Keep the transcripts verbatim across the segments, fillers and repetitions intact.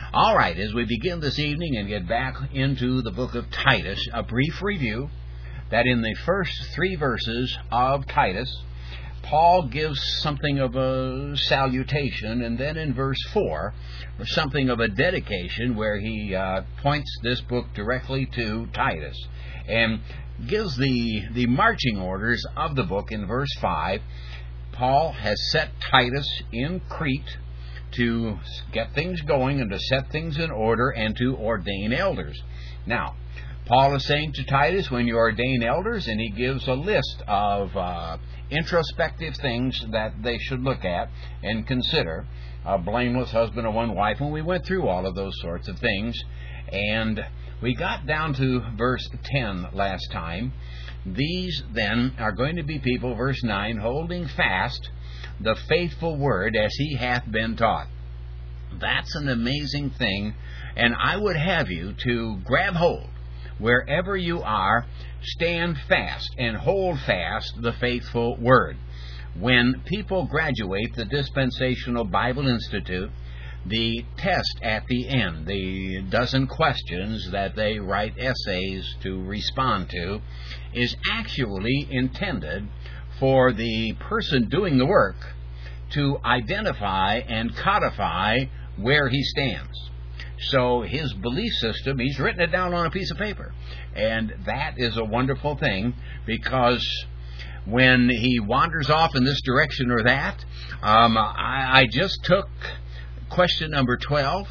All right, as we begin this evening and get back into the book of Titus, a brief review that in the first three verses of Titus, Paul gives something of a salutation, and then in verse four, something of a dedication where he uh, points this book directly to Titus and gives the, the marching orders of the book in verse five. Paul has set Titus in Crete to get things going and to set things in order and to ordain elders. Now, Paul is saying to Titus, when you ordain elders, and he gives a list of uh, introspective things that they should look at and consider. A blameless husband and one wife, and we went through all of those sorts of things. And we got down to verse ten last time. These, then, are going to be people, verse nine, holding fast the faithful word as he hath been taught. That's an amazing thing, and I would have you to grab hold. Wherever you are, stand fast and hold fast the faithful word. When people graduate the Dispensational Bible Institute, the test at the end, the dozen questions that they write essays to respond to, is actually intended for the person doing the work to identify and codify where he stands. So his belief system, he's written it down on a piece of paper. And that is a wonderful thing, because when he wanders off in this direction or that, um, I, I just took question number twelve,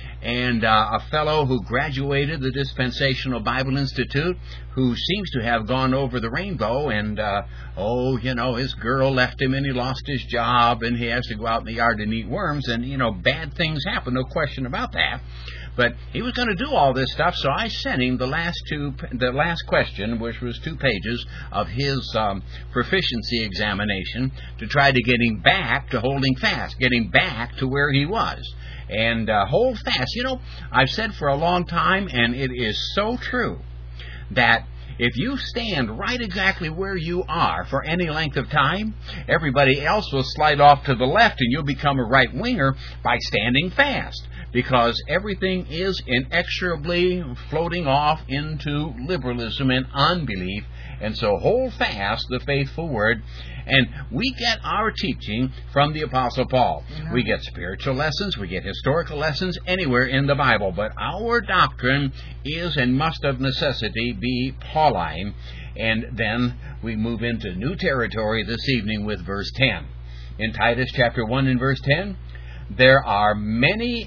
and uh, a fellow who graduated the Dispensational Bible Institute, who seems to have gone over the rainbow, and, uh, oh, you know, his girl left him and he lost his job and he has to go out in the yard and eat worms, and, you know, bad things happen, no question about that. But he was going to do all this stuff, so I sent him the last two, the last question, which was two pages of his um, proficiency examination, to try to get him back to holding fast, get him back to where he was. And uh, hold fast. You know, I've said for a long time, and it is so true, that if you stand right exactly where you are for any length of time, everybody else will slide off to the left, and you'll become a right-winger by standing fast, because everything is inexorably floating off into liberalism and unbelief. And so hold fast the faithful word. And we get our teaching from the Apostle Paul. Mm-hmm. We get spiritual lessons, we get historical lessons anywhere in the Bible. But our doctrine is and must of necessity be Pauline. And then we move into new territory this evening with verse ten. In Titus chapter one and verse ten, there are many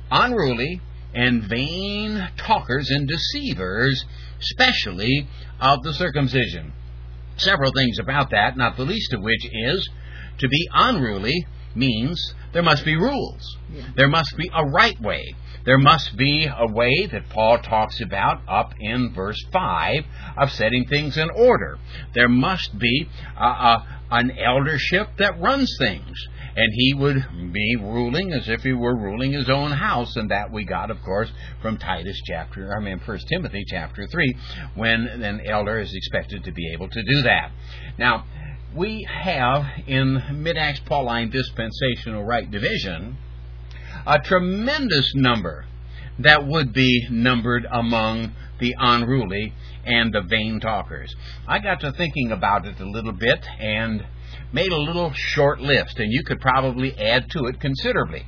unruly and vain talkers and deceivers, especially of the circumcision. Several things about that, not the least of which is, to be unruly means there must be rules. Yeah. There must be a right way. There must be a way that Paul talks about up in verse five of setting things in order. There must be a, a, an eldership that runs things. And he would be ruling as if he were ruling his own house, and that we got, of course, from Titus chapter, I mean, First Timothy chapter three, when an elder is expected to be able to do that. Now, we have in Mid-Acts Pauline Dispensational Right Division a tremendous number that would be numbered among the unruly and the vain talkers. I got to thinking about it a little bit and made a little short list, and you could probably add to it considerably.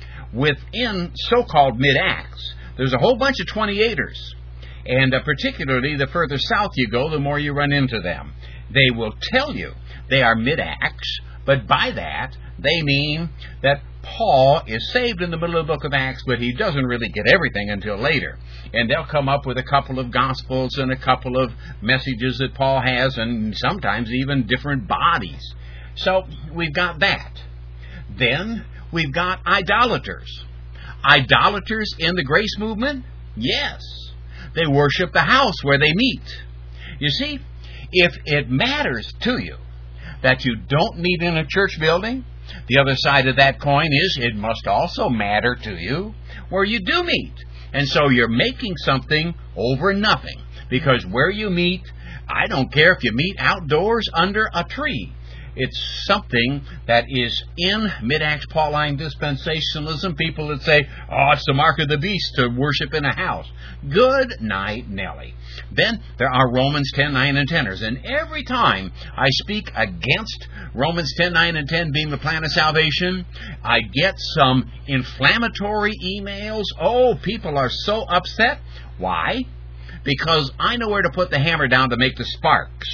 Within so-called mid-acts, there's a whole bunch of twenty-eighters, and uh, particularly the further south you go, the more you run into them. They will tell you they are mid-acts, but by that, they mean that Paul is saved in the middle of the book of Acts, but he doesn't really get everything until later. And they'll come up with a couple of Gospels and a couple of messages that Paul has, and sometimes even different bodies. So we've got that. Then we've got idolaters. Idolaters in the grace movement? Yes. They worship the house where they meet. You see, if it matters to you that you don't meet in a church building, the other side of that coin is it must also matter to you where you do meet. And so you're making something over nothing, because where you meet, I don't care if you meet outdoors under a tree. it's something that is in Mid-Acts Pauline dispensationalism. People that say, oh, it's the mark of the beast to worship in a house. Good night, Nelly. Then there are Romans ten, nine, and teners. And every time I speak against Romans ten, nine, and ten being the plan of salvation, I get some inflammatory emails. Oh, people are so upset. Why? Because I know where to put the hammer down to make the sparks.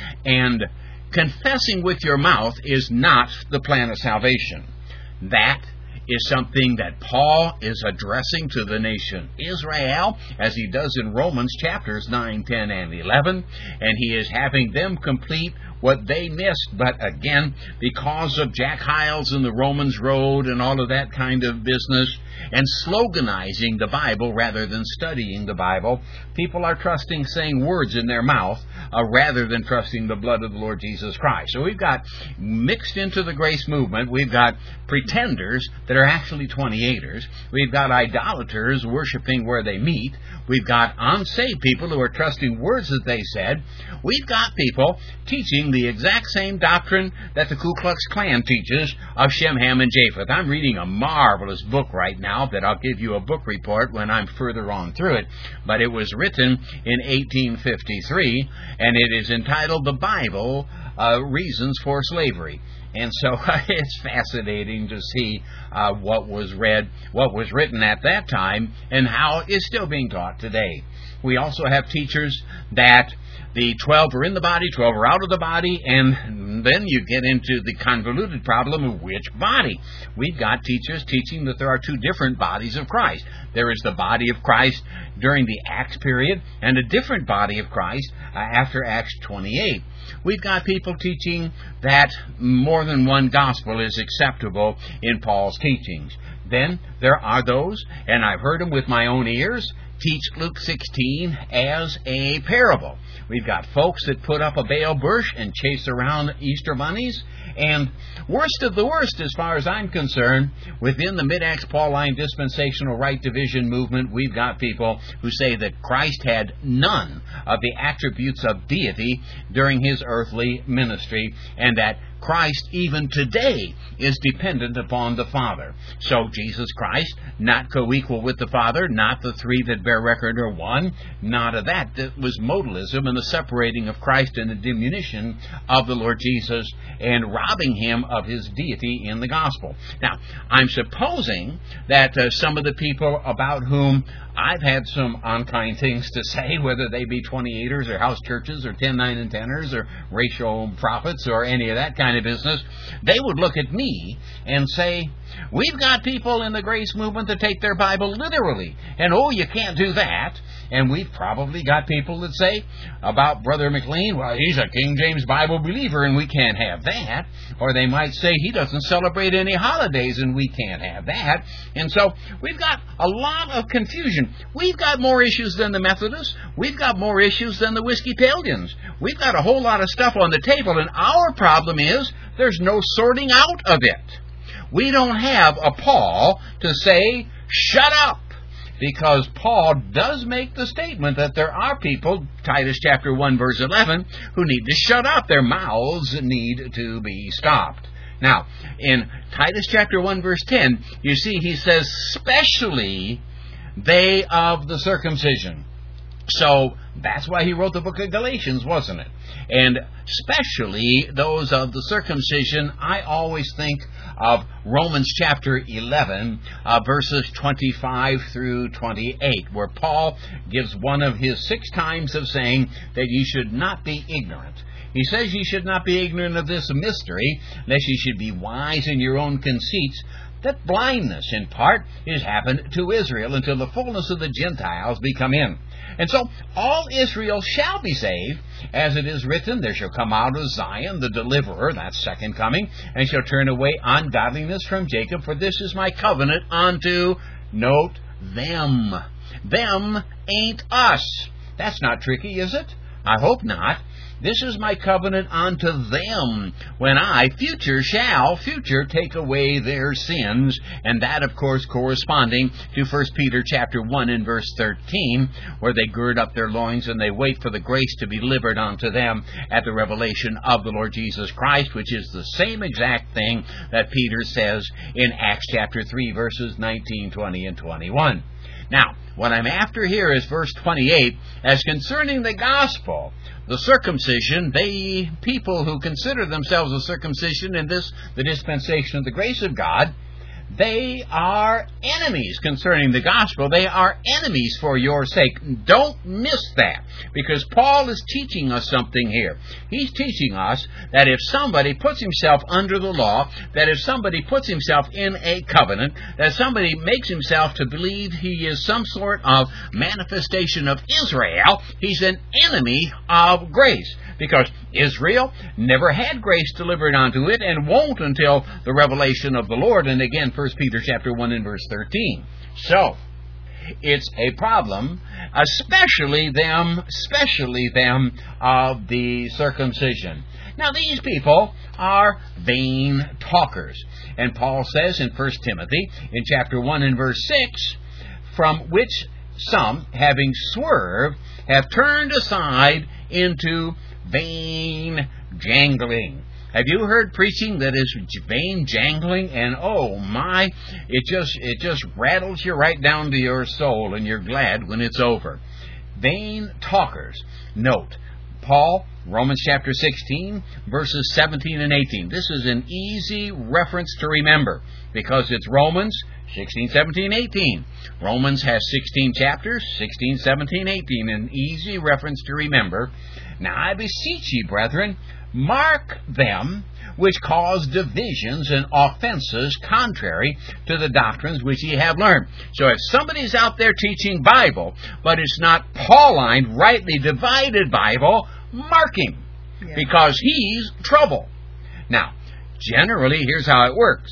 And confessing with your mouth is not the plan of salvation. That is something that Paul is addressing to the nation Israel, as he does in Romans chapters nine, ten, and eleven, and he is having them complete what they missed. But again, because of Jack Hyles and the Romans Road and all of that kind of business, and sloganizing the Bible rather than studying the Bible, people are trusting saying words in their mouth uh, rather than trusting the blood of the Lord Jesus Christ. So we've got, mixed into the grace movement, we've got pretenders that are actually twenty-eighters. We've got idolaters worshiping where they meet. We've got unsaved people who are trusting words that they said. We've got people teaching the exact same doctrine that the Ku Klux Klan teaches of Shem, Ham, and Japheth. I'm reading a marvelous book right now that I'll give you a book report when I'm further on through it. But it was written in eighteen fifty-three, and it is entitled The Bible, uh, Reasons for Slavery. And so it's fascinating to see uh, what was read, what was written at that time, and how it is still being taught today. We also have teachers that the twelve are in the body, twelve are out of the body, and then you get into the convoluted problem of which body. We've got teachers teaching that there are two different bodies of Christ. There is the body of Christ during the Acts period, and a different body of Christ uh, after Acts twenty-eight. We've got people teaching that more than one gospel is acceptable in Paul's teachings. Then there are those, and I've heard them with my own ears, teach Luke sixteen as a parable. We've got folks that put up a Baal bush and chase around Easter bunnies. And worst of the worst, as far as I'm concerned, within the Mid-Acts Pauline dispensational right division movement, we've got people who say that Christ had none of the attributes of deity during his earthly ministry, and that Christ, even today, is dependent upon the Father. So Jesus Christ, not co-equal with the Father, not the three that bear record are one, not of that. That was modalism and the separating of Christ and the diminution of the Lord Jesus and robbing him of his deity in the gospel. Now, I'm supposing that uh, some of the people about whom I've had some unkind things to say, whether they be twenty-eighters or house churches or ten, nine, and teners or racial prophets or any of that kind of business, they would look at me and say, we've got people in the grace movement that take their Bible literally, and oh, you can't do that. And we've probably got people that say about Brother McLean, well, he's a King James Bible believer and we can't have that. Or they might say he doesn't celebrate any holidays and we can't have that. And so we've got a lot of confusion. We've got more issues than the Methodists. We've got more issues than the Whiskey-Palians. We've got a whole lot of stuff on the table, and our problem is there's no sorting out of it. We don't have a Paul to say, shut up. Because Paul does make the statement that there are people, Titus chapter one, verse eleven, who need to shut up. Their mouths need to be stopped. Now, in Titus chapter one, verse ten, you see he says, specially they of the circumcision. So that's why he wrote the book of Galatians, wasn't it? And especially those of the circumcision, I always think of Romans chapter eleven, uh, verses twenty-five through twenty-eight, where Paul gives one of his six times of saying that ye should not be ignorant. He says ye should not be ignorant of this mystery, lest ye should be wise in your own conceits, that blindness in part is happened to Israel until the fullness of the Gentiles be come in. And so all Israel shall be saved, as it is written, there shall come out of Zion the deliverer, that's second coming, and shall turn away ungodliness from Jacob, for this is my covenant unto, note, them. Them ain't us. That's not tricky, is it? I hope not. This is my covenant unto them, when I, future, shall, future, take away their sins. And that, of course, corresponding to First Peter chapter one and verse thirteen, where they gird up their loins and they wait for the grace to be delivered unto them at the revelation of the Lord Jesus Christ, which is the same exact thing that Peter says in Acts chapter three, verses nineteen, twenty, and twenty-one. Now, what I'm after here is verse twenty-eight, as concerning the gospel, the circumcision, they people who consider themselves a circumcision in this, the dispensation of the grace of God, they are enemies concerning the gospel. They are enemies for your sake. Don't miss that, because Paul is teaching us something here. He's teaching us that if somebody puts himself under the law, that if somebody puts himself in a covenant, that somebody makes himself to believe he is some sort of manifestation of Israel, he's an enemy of grace. Because Israel never had grace delivered unto it and won't until the revelation of the Lord. And again, First Peter chapter one and verse thirteen. So, it's a problem, especially them, especially them of the circumcision. Now, these people are vain talkers. And Paul says in First Timothy, in chapter one and verse six, from which some, having swerved, have turned aside into vain jangling. Have you heard preaching that is vain jangling? And oh my, it just it just rattles you right down to your soul, and you're glad when it's over. Vain talkers. Note, Paul, Romans chapter sixteen, verses seventeen and eighteen. This is an easy reference to remember, because it's Romans sixteen, seventeen, eighteen. Romans has sixteen chapters, sixteen, seventeen, eighteen, an easy reference to remember. Now I beseech ye, brethren, mark them which cause divisions and offenses contrary to the doctrines which ye have learned. So if somebody's out there teaching Bible, but it's not Pauline, rightly divided Bible, mark him, yeah, because he's trouble. Now, generally, here's how it works.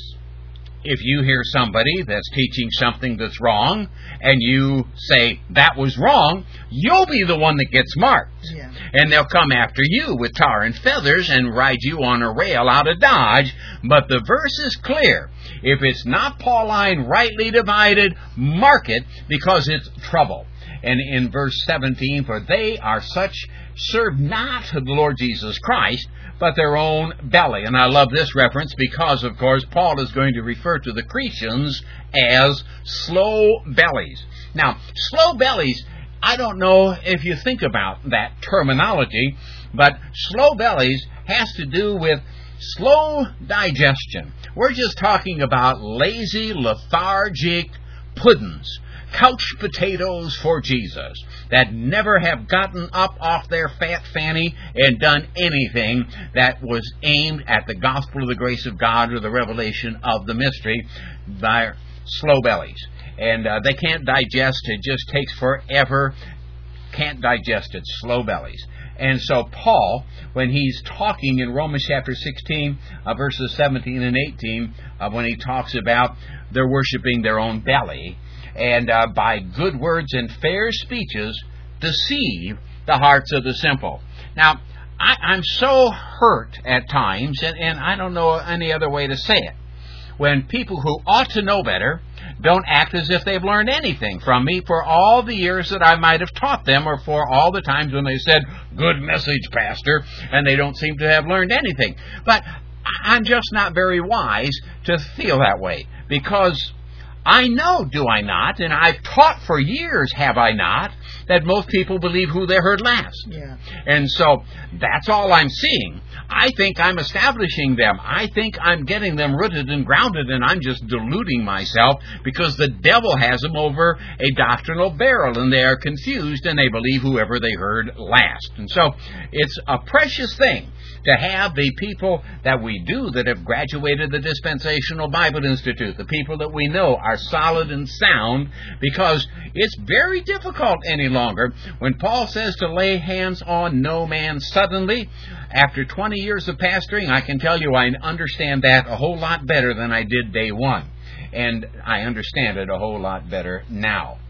If you hear somebody that's teaching something that's wrong, and you say, that was wrong, you'll be the one that gets marked. Yeah. And they'll come after you with tar and feathers and ride you on a rail out of Dodge. But the verse is clear. If it's not Pauline, rightly divided, mark it, because it's trouble. And in verse seventeen, for they are such, serve not the Lord Jesus Christ, but their own belly. And I love this reference because, of course, Paul is going to refer to the Cretans as slow bellies. Now, slow bellies, I don't know if you think about that terminology, but slow bellies has to do with slow digestion. We're just talking about lazy, lethargic puddings. Couch potatoes for Jesus that never have gotten up off their fat fanny and done anything that was aimed at the gospel of the grace of God or the revelation of the mystery. They're slow bellies. And uh, they can't digest. It just takes forever. Can't digest it. Slow bellies. And so Paul, when he's talking in Romans chapter sixteen, uh, verses seventeen and eighteen, uh, when he talks about they're worshiping their own belly, and uh, by good words and fair speeches deceive the hearts of the simple. Now, I, I'm so hurt at times, and, and I don't know any other way to say it, when people who ought to know better don't act as if they've learned anything from me for all the years that I might have taught them, or for all the times when they said, good message, Pastor, and they don't seem to have learned anything. But I'm just not very wise to feel that way, because I know, do I not, and I've taught for years, have I not, that most people believe who they heard last. Yeah. And so that's all I'm seeing. I think I'm establishing them. I think I'm getting them rooted and grounded, and I'm just deluding myself, because the devil has them over a doctrinal barrel, and they are confused, and they believe whoever they heard last. And so it's a precious thing to have the people that we do that have graduated the Dispensational Bible Institute, the people that we know are solid and sound, because it's very difficult any longer. When Paul says to lay hands on no man suddenly, after twenty years of pastoring, I can tell you I understand that a whole lot better than I did day one. And I understand it a whole lot better now.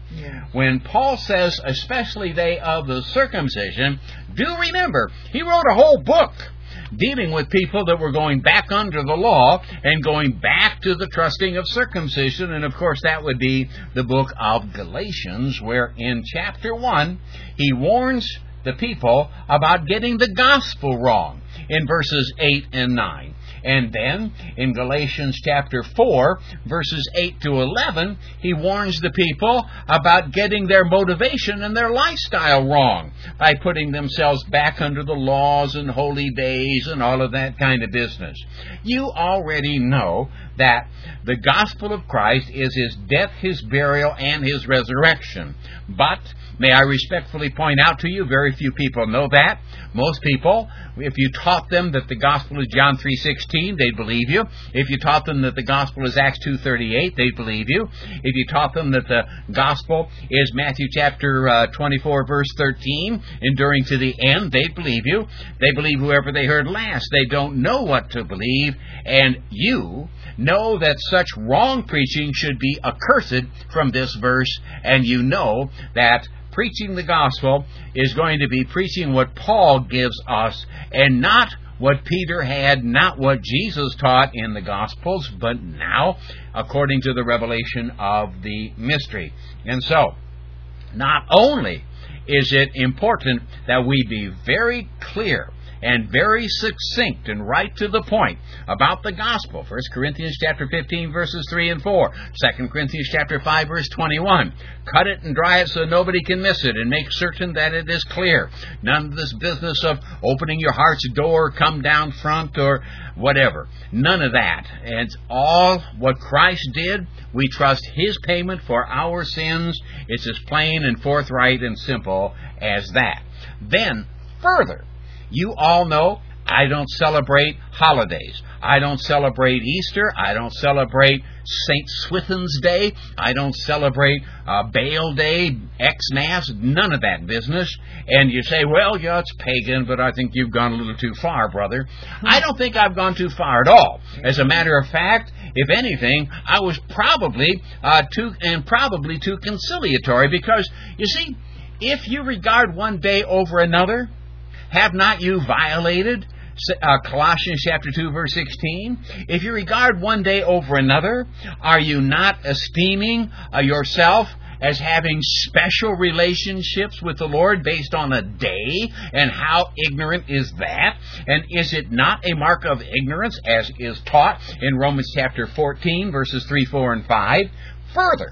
Yeah. When Paul says, especially they of the circumcision, do remember, he wrote a whole book dealing with people that were going back under the law and going back to the trusting of circumcision. And, of course, that would be the book of Galatians, where in chapter one, he warns the people about getting the gospel wrong in verses eight and nine. And then, in Galatians chapter four, verses eight to eleven, he warns the people about getting their motivation and their lifestyle wrong by putting themselves back under the laws and holy days and all of that kind of business. You already know that the gospel of Christ is His death, His burial, and His resurrection. But, may I respectfully point out to you, very few people know that. Most people, if you taught them that the gospel is John three sixteen, they'd believe you. If you taught them that the gospel is Acts two thirty-eight, they'd believe you. If you taught them that the gospel is Matthew chapter uh, twenty-four, verse thirteen, enduring to the end, they'd believe you. They believe whoever they heard last. They don't know what to believe, and you know that such wrong preaching should be accursed from this verse, and you know that preaching the gospel is going to be preaching what Paul gives us, and not what Peter had, not what Jesus taught in the Gospels, but now according to the revelation of the mystery. And so, not only is it important that we be very clear and very succinct and right to the point about the gospel. First Corinthians chapter fifteen, verses three and four. Second Corinthians chapter five, verse twenty-one. Cut it and dry it so nobody can miss it, and make certain that it is clear. None of this business of opening your heart's door, come down front, or whatever. None of that. It's all what Christ did. We trust His payment for our sins. It's as plain and forthright and simple as that. Then, further, you all know I don't celebrate holidays. I don't celebrate Easter. I don't celebrate Saint Swithin's Day. I don't celebrate uh, Baal Day, Xmas, none of that business. And you say, well, yeah, it's pagan, but I think you've gone a little too far, brother. I don't think I've gone too far at all. As a matter of fact, if anything, I was probably uh, too, and probably too conciliatory, because, you see, if you regard one day over another, have not you violated uh, Colossians chapter two, verse sixteen? If you regard one day over another, are you not esteeming uh, yourself as having special relationships with the Lord based on a day? And how ignorant is that? And is it not a mark of ignorance, as is taught in Romans chapter fourteen, verses three, four, and five? Further,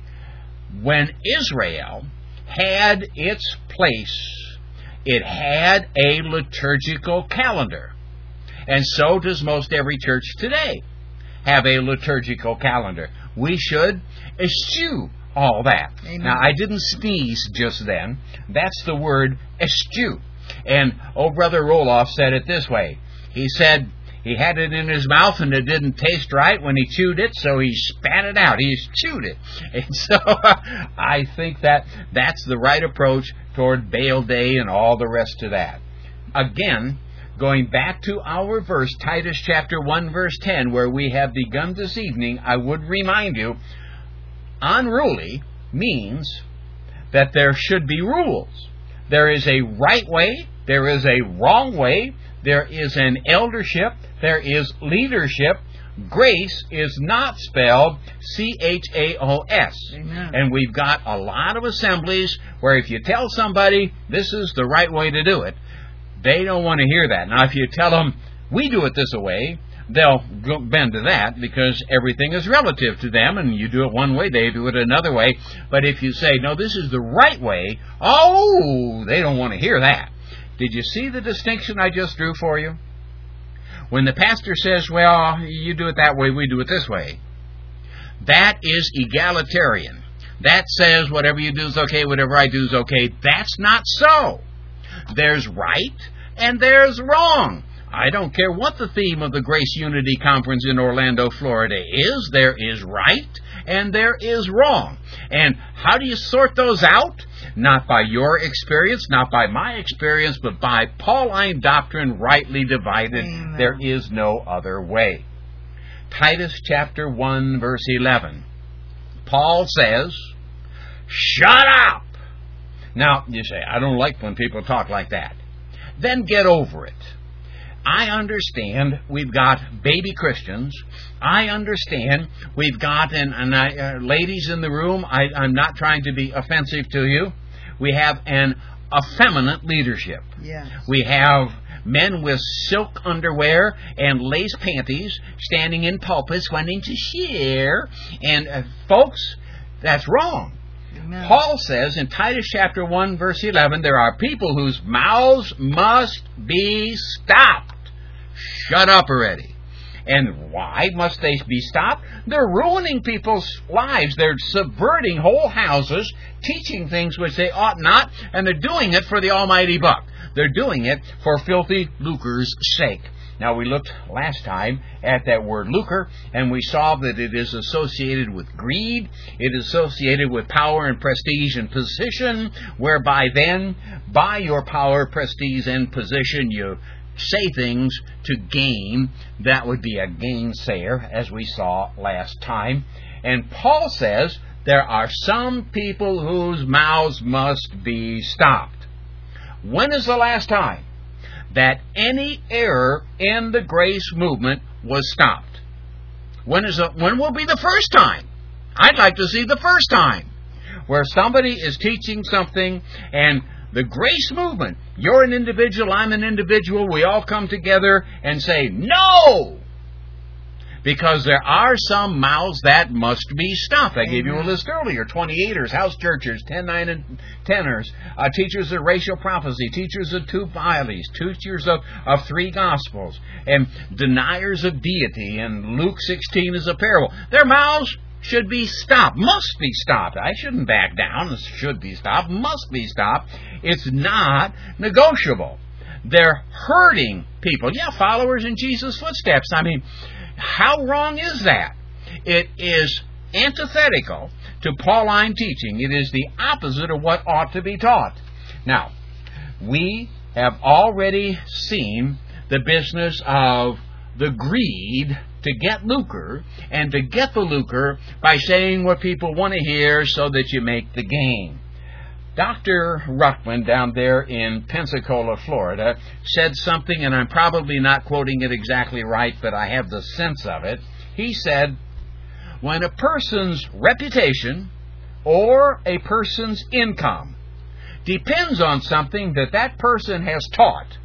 when Israel had its place, it had a liturgical calendar. And so does most every church today have a liturgical calendar. We should eschew all that. Amen. Now, I didn't sneeze just then. That's the word eschew. And old Brother Roloff said it this way. He said he had it in his mouth and it didn't taste right when he chewed it, so he spat it out. He's chewed it. And so I think that that's the right approach toward Baal Day and all the rest of that. Again, going back to our verse, Titus chapter one, verse ten, where we have begun this evening, I would remind you, unruly means that there should be rules. There is a right way, there is a wrong way, there is an eldership, there is leadership. Grace is not spelled C H A O S. Amen. And we've got a lot of assemblies where if you tell somebody this is the right way to do it, they don't want to hear that. Now, if you tell them we do it this way, they'll bend to that, because everything is relative to them, and you do it one way, they do it another way. But if you say, no, this is the right way, oh, they don't want to hear that. Did you see the distinction I just drew for you? When the pastor says, well, you do it that way, we do it this way, that is egalitarian. That says whatever you do is okay, whatever I do is okay. That's not so. There's right and there's wrong. I don't care what the theme of the Grace Unity Conference in Orlando, Florida is. There is right and there is wrong. And how do you sort those out? Not by your experience, not by my experience, but by Pauline doctrine rightly divided. Amen. There is no other way. Titus chapter one, verse eleven. Paul says, shut up. Now, you say, I don't like when people talk like that. Then get over it. I understand we've got baby Christians. I understand we've got, and, and I, uh, ladies in the room, I, I'm not trying to be offensive to you. We have an effeminate leadership. Yes. We have men with silk underwear and lace panties standing in pulpits wanting to share. And uh, folks, that's wrong. Amen. Paul says in Titus chapter one, verse eleven, there are people whose mouths must be stopped. Shut up already. And why must they be stopped? They're ruining people's lives. They're subverting whole houses, teaching things which they ought not, and they're doing it for the almighty buck. They're doing it for filthy lucre's sake. Now, we looked last time at that word lucre, and we saw that it is associated with greed. It is associated with power and prestige and position, whereby then, by your power, prestige, and position, you say things to gain. That would be a gainsayer, as we saw last time. And Paul says there are some people whose mouths must be stopped. When is the last time that any error in the grace movement was stopped? When is the, when will be the first time? I'd like to see the first time where somebody is teaching something and the grace movement, you're an individual, I'm an individual, we all come together and say, no! Because there are some mouths that must be stopped. I Amen. Gave you a list earlier. twenty-eighters, house churchers, ten, nine, and teners, uh, teachers of racial prophecy, teachers of two Bibles, teachers of, of three Gospels, and deniers of deity, and Luke sixteen is a parable. Their mouths should be stopped, must be stopped. I shouldn't back down. It should be stopped, must be stopped. It's not negotiable. They're hurting people. Yeah, followers in Jesus' footsteps. I mean, how wrong is that? It is antithetical to Pauline teaching. It is the opposite of what ought to be taught. Now, we have already seen the business of the greed to get lucre, and to get the lucre by saying what people want to hear so that you make the gain. Doctor Ruckman down there in Pensacola, Florida, said something, and I'm probably not quoting it exactly right, but I have the sense of it. He said, when a person's reputation or a person's income depends on something that that person has taught,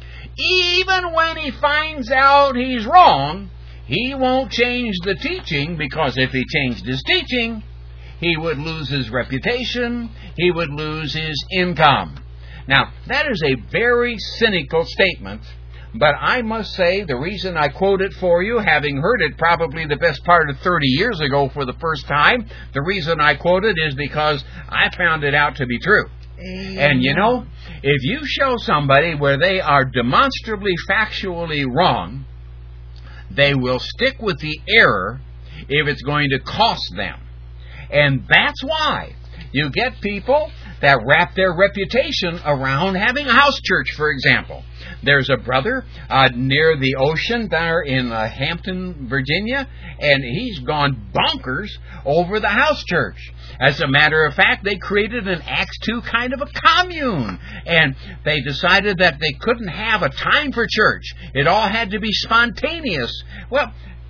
even when he finds out he's wrong, he won't change the teaching, because if he changed his teaching, he would lose his reputation, he would lose his income. Now, that is a very cynical statement, but I must say the reason I quote it for you, having heard it probably the best part of thirty years ago for the first time, the reason I quote it is because I found it out to be true. Amen. And you know, if you show somebody where they are demonstrably factually wrong, they will stick with the error if it's going to cost them. And that's why you get people that wrap their reputation around having a house church, for example. There's a brother uh, near the ocean there in uh, Hampton, Virginia, and he's gone bonkers over the house church. As a matter of fact, they created an Acts two kind of a commune, and they decided that they couldn't have a time for church. It all had to be spontaneous. Well,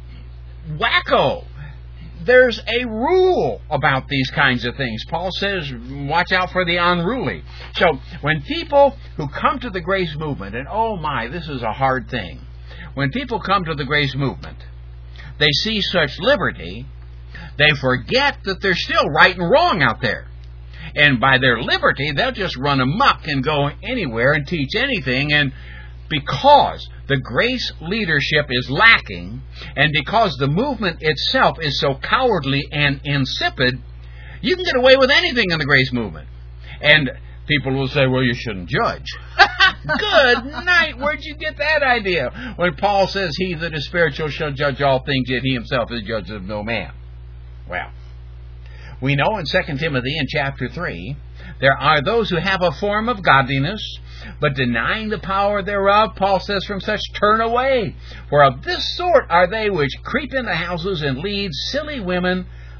wacko. There's a rule about these kinds of things. Paul says, watch out for the unruly. So, when people who come to the grace movement, and oh my, this is a hard thing. When people come to the grace movement, they see such liberty, they forget that there's still right and wrong out there. And by their liberty, they'll just run amok and go anywhere and teach anything. And because the grace leadership is lacking, and because the movement itself is so cowardly and insipid, you can get away with anything in the grace movement. And people will say, well, you shouldn't judge. Good night. Where'd you get that idea? When Paul says, he that is spiritual shall judge all things, yet he himself is judge of no man. Well, we know in Second Timothy in chapter three, there are those who have a form of godliness, but denying the power thereof, Paul says, from such turn away. For of this sort are they which creep into houses and lead silly women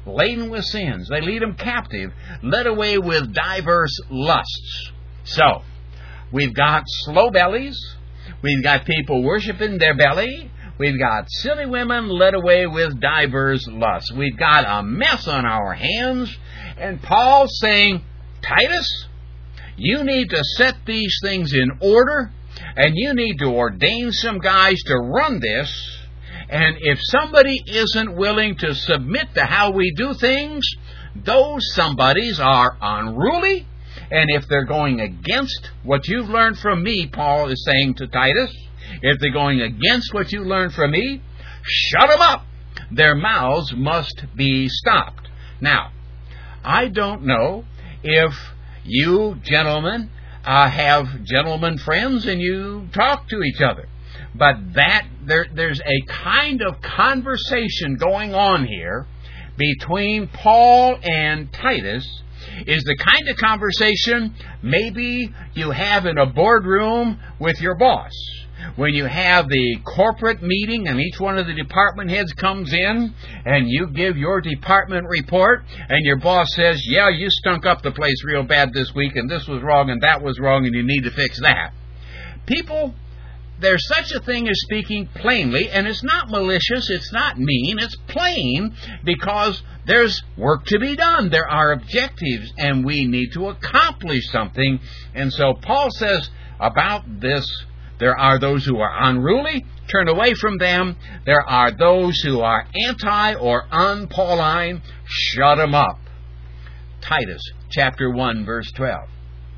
laden with sins. They lead them captive, led away with diverse lusts. So, we've got slow bellies. We've got people worshiping their belly. We've got silly women led away with diverse lusts. We've got a mess on our hands. And Paul's saying, Titus, you need to set these things in order, and you need to ordain some guys to run this. And if somebody isn't willing to submit to how we do things, those somebodies are unruly. And if they're going against what you've learned from me, Paul is saying to Titus, if they're going against what you learned from me, shut them up. Their mouths must be stopped. Now, I don't know if you gentlemen uh, have gentlemen friends and you talk to each other. But that there, there's a kind of conversation going on here between Paul and Titus, is the kind of conversation maybe you have in a boardroom with your boss. When you have the corporate meeting and each one of the department heads comes in and you give your department report and your boss says, yeah, you stunk up the place real bad this week and this was wrong and that was wrong and you need to fix that. People, there's such a thing as speaking plainly, and it's not malicious, it's not mean, it's plain because there's work to be done. There are objectives and we need to accomplish something. And so Paul says about this, there are those who are unruly, turn away from them. There are those who are anti or un-Pauline, shut them up. Titus chapter one verse twelve.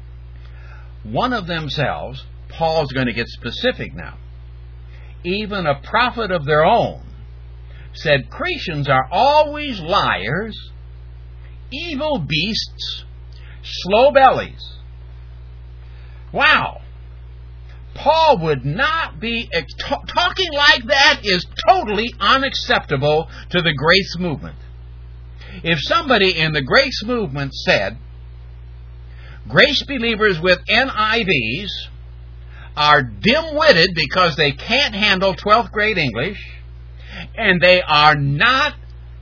One of themselves, Paul's going to get specific now, even a prophet of their own, said Cretans are always liars, evil beasts, slow bellies. Wow. Paul would not be... Talking like that is totally unacceptable to the grace movement. If somebody in the grace movement said, grace believers with N I Vs are dim-witted because they can't handle twelfth grade English, and they are not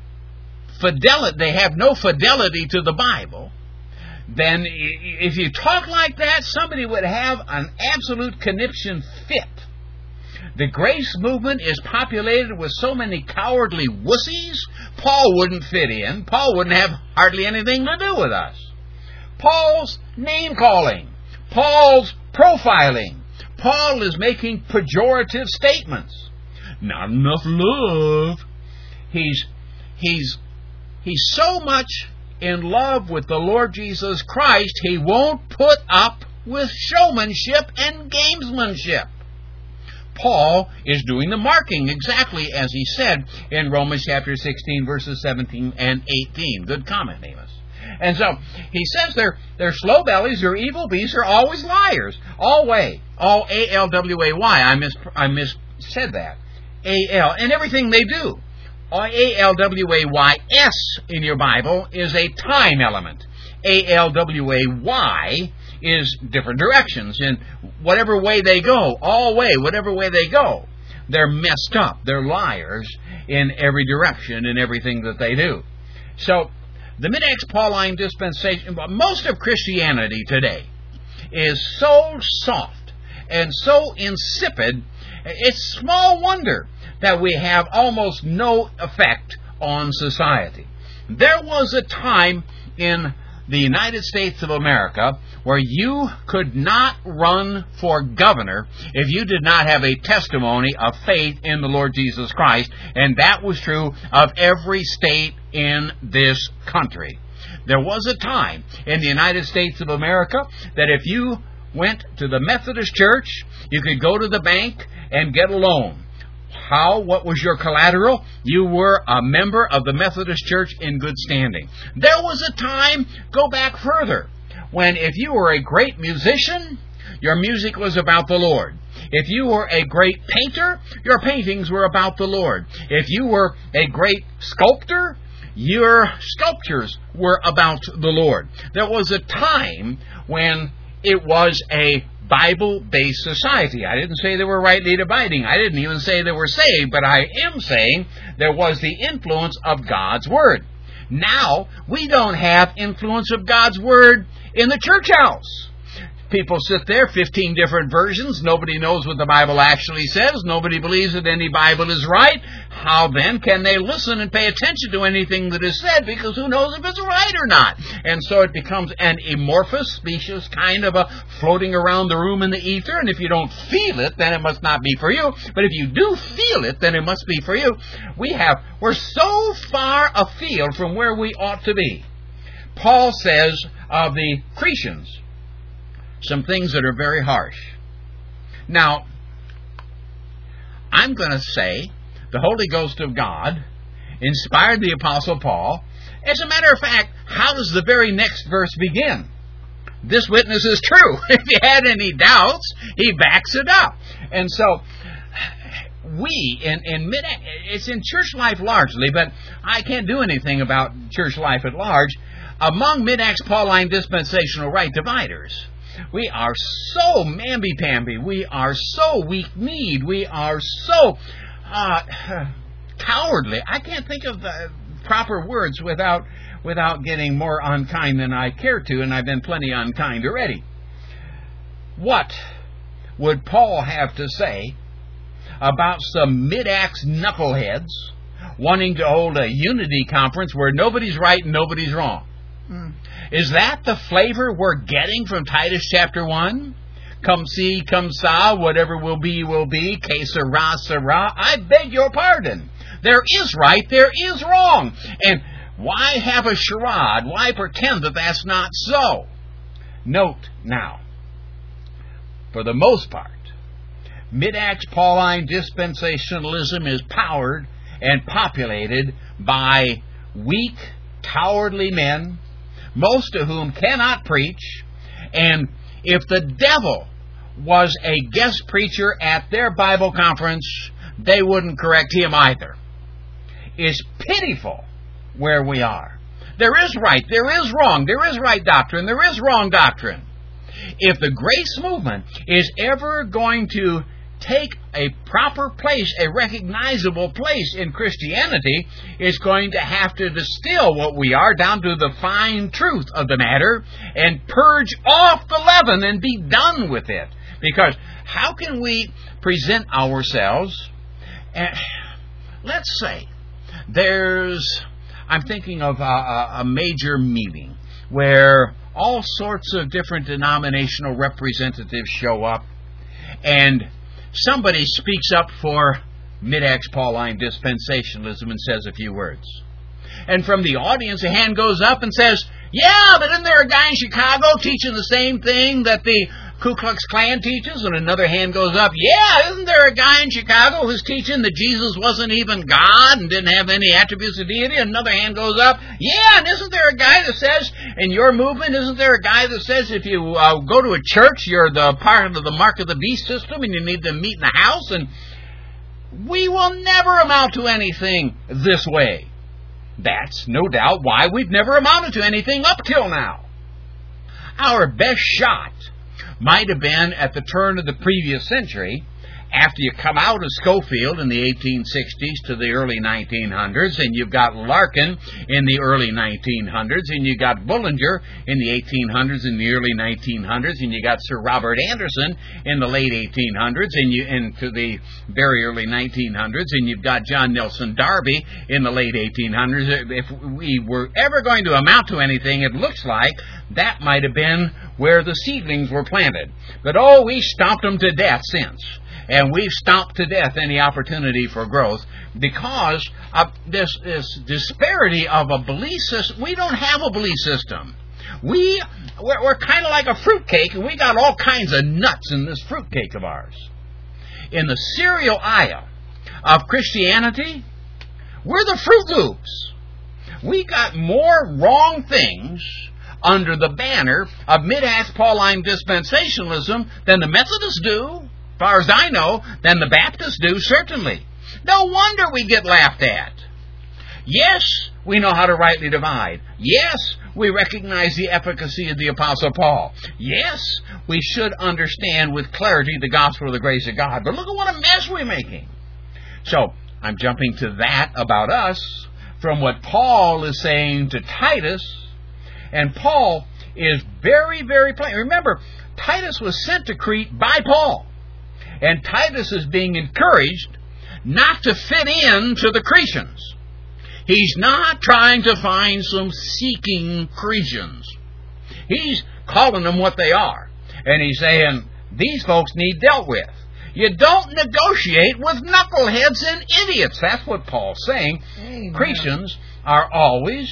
fidelity, they have no fidelity to the Bible, then if you talk like that, somebody would have an absolute conniption fit. The grace movement is populated with so many cowardly wussies, Paul wouldn't fit in. Paul wouldn't have hardly anything to do with us. Paul's name-calling, Paul's profiling, Paul is making pejorative statements. Not enough love. He's, he's, he's so much in love with the Lord Jesus Christ, he won't put up with showmanship and gamesmanship. Paul is doing the marking exactly as he said in Romans chapter sixteen, verses seventeen and eighteen. Good comment, Amos. And so he says they're, they're slow bellies, they're evil beasts, they're always liars. Always. All A L W A Y. I mis I mis said that. A L. And everything they do. A L W A Y S in your Bible is a time element. A L W A Y is different directions. In whatever way they go, all way, whatever way they go, they're messed up. They're liars in every direction in everything that they do. So, the Mid-Acts Pauline dispensation, most of Christianity today is so soft and so insipid, it's small wonder that we have almost no effect on society. There was a time in the United States of America where you could not run for governor if you did not have a testimony of faith in the Lord Jesus Christ, and that was true of every state in this country. There was a time in the United States of America that if you went to the Methodist Church, you could go to the bank and get a loan. How? What was your collateral? You were a member of the Methodist Church in good standing. There was a time, go back further, when if you were a great musician, your music was about the Lord. If you were a great painter, your paintings were about the Lord. If you were a great sculptor, your sculptures were about the Lord. There was a time when it was a Bible-based society. I didn't say they were rightly dividing. I didn't even say they were saved, but I am saying there was the influence of God's Word. Now, we don't have influence of God's Word in the church house. People sit there, fifteen different versions. Nobody knows what the Bible actually says. Nobody believes that any Bible is right. How then can they listen and pay attention to anything that is said? Because who knows if it's right or not? And so it becomes an amorphous, specious kind of a floating around the room in the ether. And if you don't feel it, then it must not be for you. But if you do feel it, then it must be for you. We have, we're so far afield from where we ought to be. Paul says of the Cretans some things that are very harsh. Now, I'm going to say the Holy Ghost of God inspired the Apostle Paul. As a matter of fact, how does the very next verse begin? This witness is true. If you had any doubts, he backs it up. And so, we, in, in mid, it's in church life largely, but I can't do anything about church life at large. Among mid-Acts Pauline dispensational right dividers, we are so mamby-pamby. We are so weak-kneed. We are so uh, cowardly. I can't think of the proper words without without getting more unkind than I care to, and I've been plenty unkind already. What would Paul have to say about some mid-Acts knuckleheads wanting to hold a unity conference where nobody's right and nobody's wrong? Mm. Is that the flavor we're getting from Titus chapter one? Come see, come saw, whatever will be, will be. Que sera, sera. I beg your pardon. There is right, there is wrong. And why have a charade? Why pretend that that's not so? Note now, for the most part, mid-Acts Pauline dispensationalism is powered and populated by weak, cowardly men, most of whom cannot preach, and if the devil was a guest preacher at their Bible conference, they wouldn't correct him either. It's pitiful where we are. There is right, there is wrong, there is right doctrine, there is wrong doctrine. If the grace movement is ever going to take a proper place, a recognizable place in Christianity, it's going to have to distill what we are down to the fine truth of the matter and purge off the leaven and be done with it. Because how can we present ourselves? Uh, let's say there's, I'm thinking of a, a major meeting where all sorts of different denominational representatives show up, and somebody speaks up for mid-Acts Pauline dispensationalism and says a few words. And from the audience, a hand goes up and says, yeah, but isn't there a guy in Chicago teaching the same thing that the Ku Klux Klan teaches? And another hand goes up, yeah, isn't there a guy in Chicago who's teaching that Jesus wasn't even God and didn't have any attributes of deity? And another hand goes up, yeah, and isn't there a guy that says, in your movement, isn't there a guy that says if you uh, go to a church, you're the part of the mark of the beast system and you need to meet in the house? And we will never amount to anything this way. That's no doubt why we've never amounted to anything up till now. Our best shot might have been at the turn of the previous century, after you come out of Schofield in the eighteen sixties to the early nineteen hundreds, and you've got Larkin in the early nineteen hundreds, and you got Bullinger in the eighteen hundreds and the early nineteen hundreds, and you got Sir Robert Anderson in the late eighteen hundreds and you into the very early nineteen hundreds, and you've got John Nelson Darby in the late eighteen hundreds. If we were ever going to amount to anything, it looks like that might have been where the seedlings were planted. But oh, we stomped them to death since. And we've stomped to death any opportunity for growth because of this, this disparity of a belief system. We don't have a belief system. We, we're, we're kind of like a fruitcake, and we got all kinds of nuts in this fruitcake of ours. In the cereal aisle of Christianity, we're the Fruit Loops. We got more wrong things under the banner of mid-Acts Pauline dispensationalism than the Methodists do. As far as I know, than the Baptists do, certainly. No wonder we get laughed at. Yes, we know how to rightly divide. Yes, we recognize the efficacy of the Apostle Paul. Yes, we should understand with clarity the gospel of the grace of God. But look at what a mess we're making. So, I'm jumping to that about us. from what Paul is saying to Titus, and Paul is very, very plain. Remember, Titus was sent to Crete by Paul, and Titus is being encouraged not to fit in to the Cretans. He's not trying to find some seeking Cretans. He's calling them what they are. And he's saying, these folks need dealt with. You don't negotiate with knuckleheads and idiots. That's what Paul's saying. Amen. Cretans are always,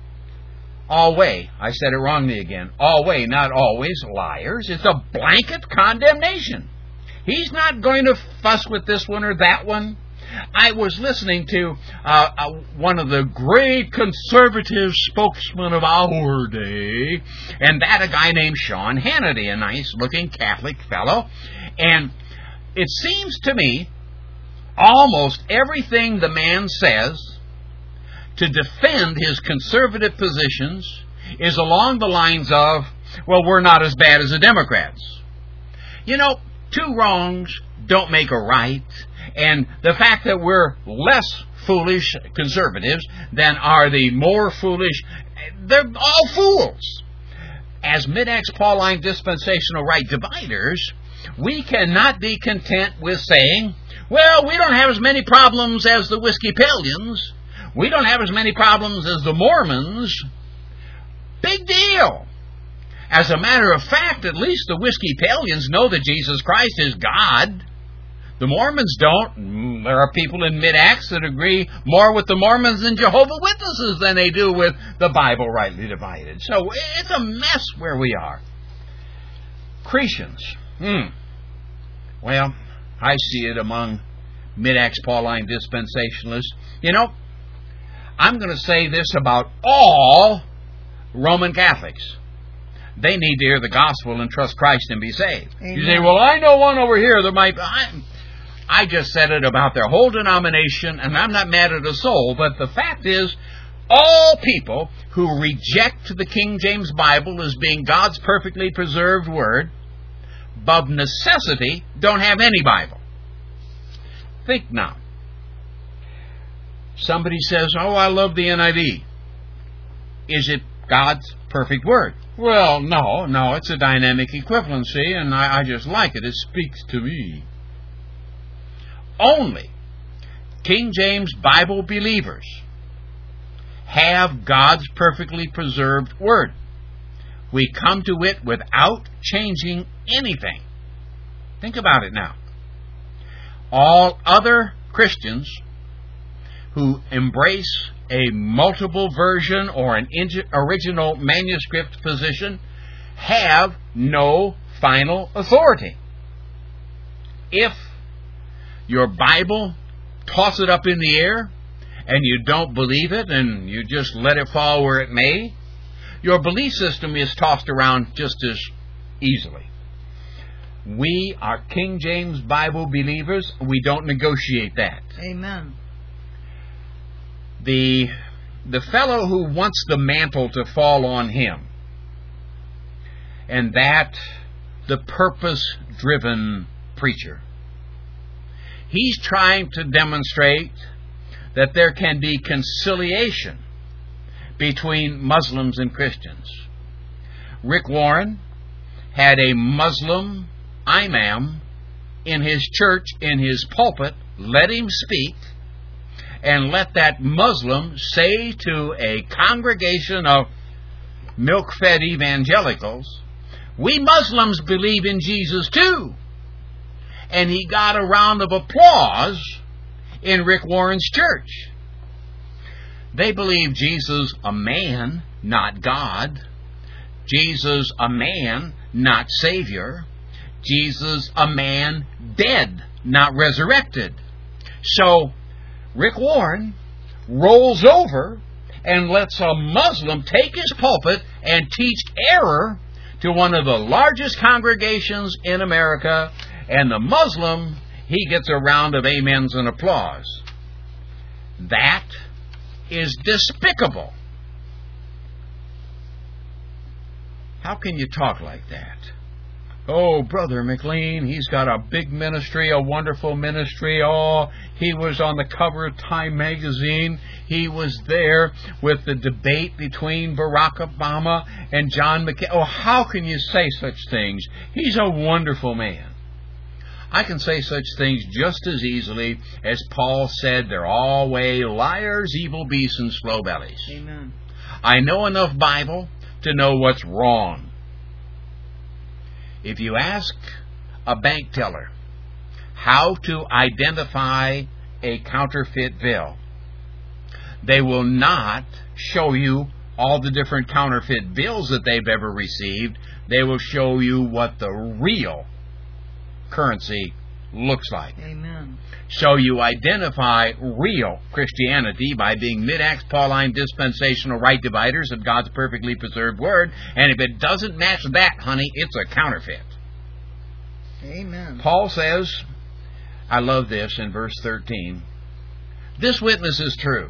always, I said it wrongly again, always, not always, liars. It's a blanket condemnation. He's not going to fuss with this one or that one. I was listening to uh, uh, one of the great conservative spokesmen of our day, and that a guy named Sean Hannity, a nice-looking Catholic fellow. And it seems to me almost everything the man says to defend his conservative positions is along the lines of, well, we're not as bad as the Democrats. You know, two wrongs don't make a right. And the fact that we're less foolish conservatives than are the more foolish, they're all fools. As Mid-Acts Pauline dispensational right dividers, we cannot be content with saying, well, we don't have as many problems as the Whiskeypalians. We don't have as many problems as the Mormons. Big deal. As a matter of fact, at least the Whiskeypalians know that Jesus Christ is God. The Mormons don't. There are people in Mid-Acts that agree more with the Mormons and Jehovah's Witnesses than they do with the Bible rightly divided. So it's a mess where we are. Cretans. Hmm. Well, I see it among Mid-Acts Pauline dispensationalists. You know, I'm going to say this about all Roman Catholics. They need to hear the gospel and trust Christ and be saved. Amen. You say, well, I know one over here that might... I, I just said it about their whole denomination, and I'm not mad at a soul, but the fact is, all people who reject the King James Bible as being God's perfectly preserved word, of necessity, don't have any Bible. Think now. Somebody says, oh, I love the N I V. Is it God's perfect word? Well, no, no, it's a dynamic equivalency, and I, I just like it. It speaks to me. Only King James Bible believers have God's perfectly preserved word. We come to it without changing anything. Think about it now. All other Christians who embrace a multiple version or an original manuscript position have no final authority. If your Bible, toss it up in the air, and you don't believe it, and you just let it fall where it may, your belief system is tossed around just as easily. We are King James Bible believers. We don't negotiate that. Amen. The, the fellow who wants the mantle to fall on him, and that the purpose-driven preacher, he's trying to demonstrate that there can be conciliation between Muslims and Christians. Rick Warren had a Muslim imam in his church, in his pulpit, let him speak, and let that Muslim say to a congregation of milk-fed evangelicals, we Muslims believe in Jesus too. And he got a round of applause in Rick Warren's church. They believe Jesus a man, not God. Jesus a man, not Savior. Jesus a man dead, not resurrected. So Rick Warren rolls over and lets a Muslim take his pulpit and teach error to one of the largest congregations in America, and the Muslim, he gets a round of amens and applause. That is despicable. How can you talk like that? Oh, Brother McLean, he's got a big ministry, a wonderful ministry. Oh, he was on the cover of Time magazine. He was there with the debate between Barack Obama and John McCain. Oh, how can you say such things? He's a wonderful man. I can say such things just as easily as Paul said, they're all way liars, evil beasts, and slow bellies. Amen. I know enough Bible to know what's wrong. If you ask a bank teller how to identify a counterfeit bill, they will not show you all the different counterfeit bills that they've ever received. They will show you what the real currency looks like. Amen. So you identify real Christianity by being mid-Acts Pauline dispensational right dividers of God's perfectly preserved Word, and if it doesn't match that, honey, it's a counterfeit. Amen. Paul says, I love this in verse thirteen, this witness is true.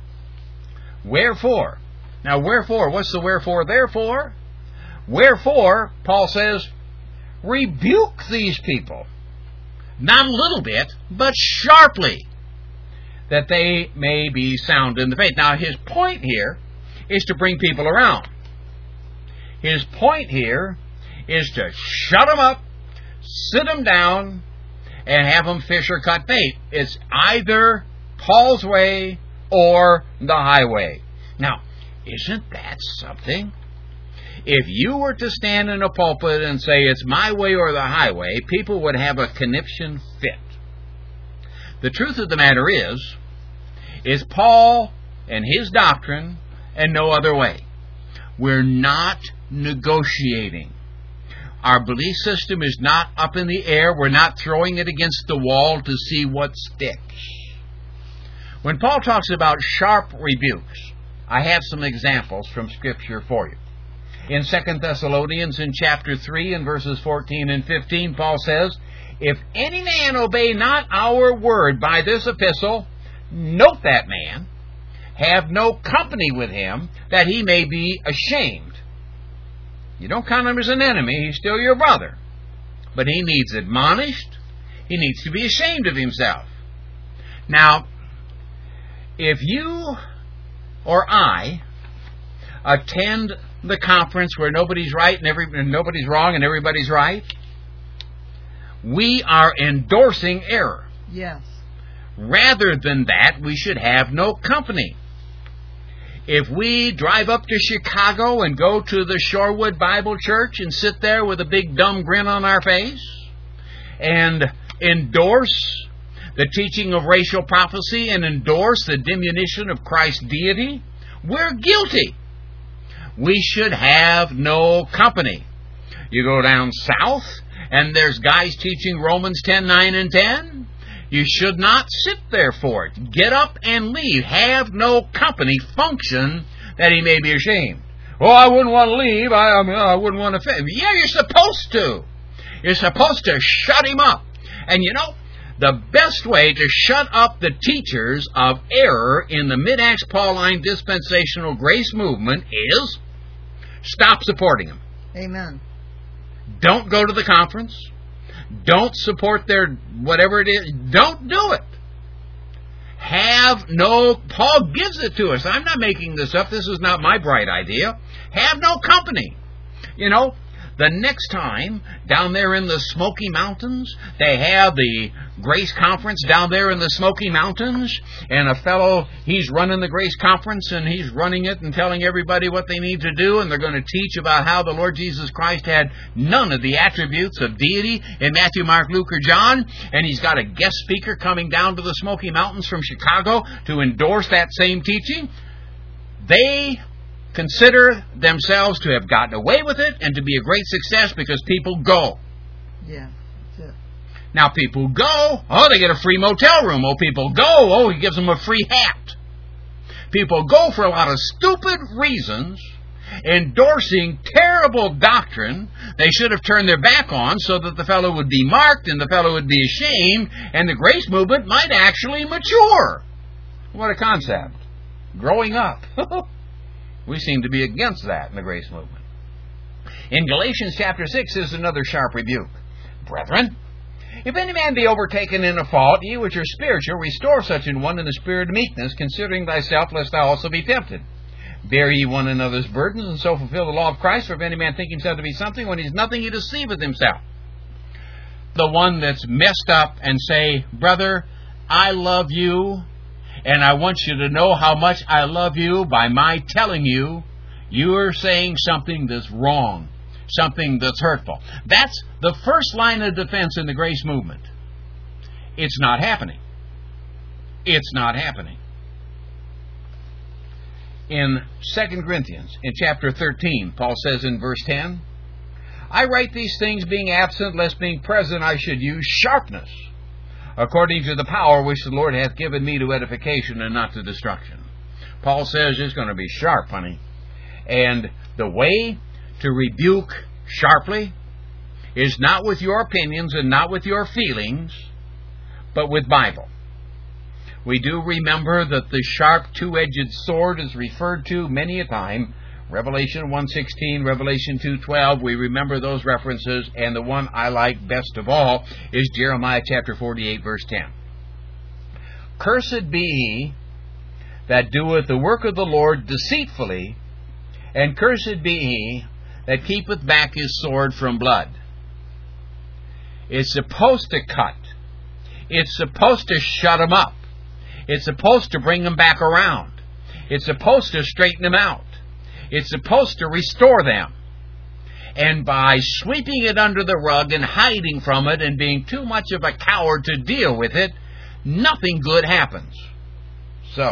Wherefore? Now, wherefore? What's the wherefore? Therefore? Wherefore, Paul says, rebuke these people, not a little bit, but sharply, that they may be sound in the faith. Now, his point here is to bring people around. His point here is to shut them up, sit them down, and have them fish or cut bait. It's either Paul's way or the highway. Now, isn't that something? If you were to stand in a pulpit and say it's my way or the highway, people would have a conniption fit. The truth of the matter is, is Paul and his doctrine and no other way. We're not negotiating. Our belief system is not up in the air. We're not throwing it against the wall to see what sticks. When Paul talks about sharp rebukes, I have some examples from Scripture for you. In Second Thessalonians, in chapter three, in verses fourteen and fifteen, Paul says, if any man obey not our word by this epistle, note that man, have no company with him, that he may be ashamed. You don't count him as an enemy, he's still your brother. But he needs admonished, he needs to be ashamed of himself. Now, if you or I attend the conference where nobody's right and, every, and nobody's wrong and everybody's right, we are endorsing error. Yes. Rather than that, we should have no company. If we drive up to Chicago and go to the Shorewood Bible Church and sit there with a big dumb grin on our face and endorse the teaching of racial prophecy and endorse the diminution of Christ's deity, we're guilty. We should have no company. You go down south and there's guys teaching Romans ten, nine, and ten. You should not sit there for it. Get up and leave. Have no company. Function that he may be ashamed. Oh, I wouldn't want to leave. I, I, mean, I wouldn't want to fit. Yeah, you're supposed to. You're supposed to shut him up. And you know, the best way to shut up the teachers of error in the mid-Acts Pauline dispensational grace movement is stop supporting them. Amen. Don't go to the conference. Don't support their whatever it is. Don't do it. Have no... Paul gives it to us. I'm not making this up. This is not my bright idea. Have no company. You know, the next time down there in the Smoky Mountains, they have the Grace Conference down there in the Smoky Mountains, and a fellow, he's running the Grace Conference, and he's running it and telling everybody what they need to do, and they're going to teach about how the Lord Jesus Christ had none of the attributes of deity in Matthew, Mark, Luke, or John, and he's got a guest speaker coming down to the Smoky Mountains from Chicago to endorse that same teaching. They consider themselves to have gotten away with it and to be a great success because people go. Yeah, that's it. Now people go, oh, they get a free motel room. Oh, people go, oh, he gives them a free hat. People go for a lot of stupid reasons, endorsing terrible doctrine they should have turned their back on so that the fellow would be marked and the fellow would be ashamed and the grace movement might actually mature. What a concept. Growing up. We seem to be against that in the grace movement. In Galatians chapter six is another sharp rebuke. Brethren, if any man be overtaken in a fault, ye which are spiritual, restore such an one in the spirit of meekness, considering thyself, lest thou also be tempted. Bear ye one another's burdens, and so fulfill the law of Christ. For if any man think himself to be something, when he is nothing, he deceiveth himself. The one that's messed up and say, brother, I love you, and I want you to know how much I love you by my telling you, you are saying something that's wrong, something that's hurtful. That's the first line of defense in the grace movement. It's not happening. It's not happening. In Second Corinthians, in chapter thirteen, Paul says in verse ten, I write these things being absent, lest being present I should use sharpness, according to the power which the Lord hath given me to edification and not to destruction. Paul says it's going to be sharp, honey. And the way to rebuke sharply is not with your opinions and not with your feelings, but with Bible. We do remember that the sharp two-edged sword is referred to many a time. Revelation one sixteen, Revelation two twelve, we remember those references, and the one I like best of all is Jeremiah chapter forty-eight, verse ten. Cursed be he that doeth the work of the Lord deceitfully, and cursed be he that keepeth back his sword from blood. It's supposed to cut. It's supposed to shut him up. It's supposed to bring them back around. It's supposed to straighten them out. It's supposed to restore them. And by sweeping it under the rug and hiding from it and being too much of a coward to deal with it, nothing good happens. So,